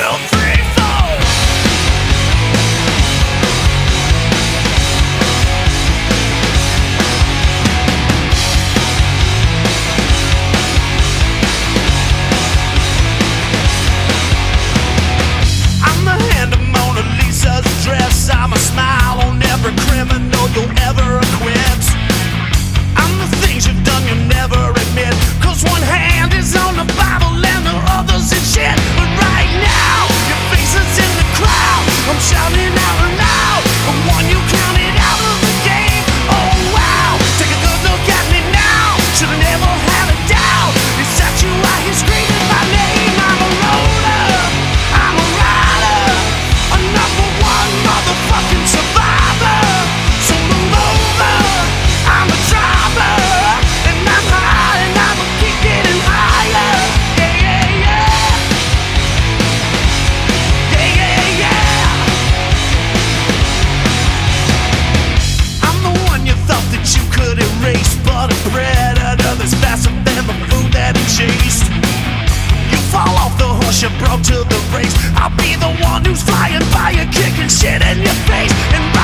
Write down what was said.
three, four. I'm the hand of Mona Lisa's dress. I'm a smile on every criminal you'll ever acquit. I'm the things you've done you'll never admit. 'Cause one hand is on the Bible and the other's in shit. But right now, your face is in the crowd. I'm shouting out loud. The one you counted out of the game. Oh wow, take a good look at me now. Should've never had a doubt. It's that you out here screaming my name. I'm a roller, I'm a rider, a number one motherfucking survivor. So move over, I'm a driver, and I'm high and I'ma keep getting higher. Yeah, yeah, yeah. Yeah, yeah, yeah. I'm the one you thought that you could erase, but a predator that's faster than the food that he chased. You fall off the horse you broke to the race. I'll be the one who's flying by you, kicking shit in your face. And